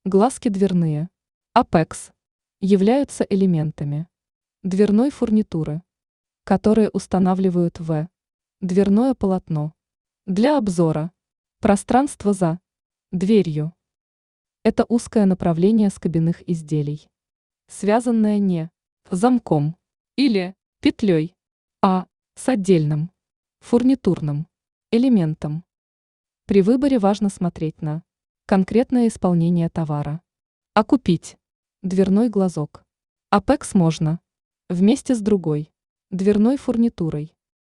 Глазки дверные. Apex. Являются элементами дверной фурнитуры, которые устанавливают в дверное полотно для обзора пространства за дверью. Это узкое направление скобяных изделий, связанное не замком или петлей, а с отдельным фурнитурным элементом. При выборе важно смотреть на конкретное исполнение товара. А купить дверной глазок Apex можно вместе с другой дверной фурнитурой.